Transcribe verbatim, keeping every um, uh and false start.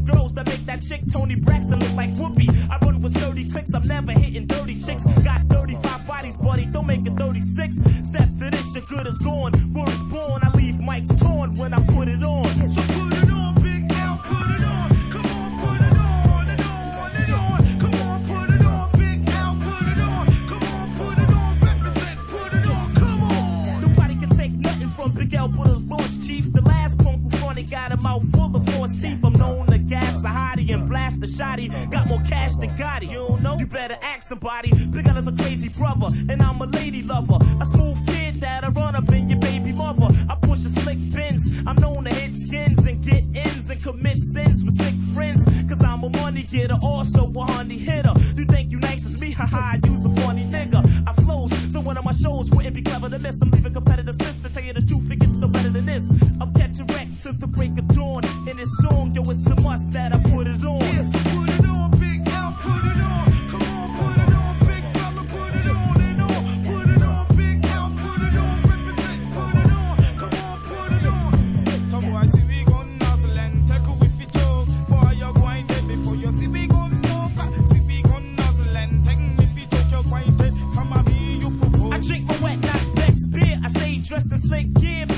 girls that make that chick Tony Braxton look like Whoopi. I run with sturdy clicks, I'm never hitting dirty chicks. Got thirty-five bodies, buddy, don't make it thirty-six. Step to this, your good is gone. Word is born, I leave mics torn when I put it on. So put it on, Big Al, put it on. Come on, put it on and on and on. Come on, put it on, Big Al, put it on. Come on, put it on, represent, put it on, come on. Nobody can take nothing from Big Al but his lost chief. The last punk who funny got a mouth full of false teeth. I'm known to gas a hottie and blast a shotty. Got more cash than Gotti, you don't know? You better ask somebody. Big Al is a crazy brother, and I'm a lady lover. A smooth kid that'll run up in your baby mother. I push a slick Benz. I'm known to hit skins and get ends and commit sins with sick friends. Cause I'm a money getter, also a honey hitter. You think you nice as me? Haha, I use a funny nigga. I flows, so one of my shows wouldn't be clever to miss. I'm leaving competitors pissed. To tell you the truth, it gets no better than this. I'm catching wreck to the break of dawn. In this song, yo, it's a must that I put it on. Yes, put it on, Big Al, put it on. Come on, put it on, big fella, put it on and on. Put it on, Big Al, put it on. Represent, put it on. Come on, put it on. Some boy see we gon' nuzzle and take a whiffy joke. Boy, you're going dead before you see we gon' smoke. See we gon' nuzzle and take a whiffy joke. You're going dead. Come on, me, you propose. I drink my wet, not Beck's beer. I stay dressed in slick gear.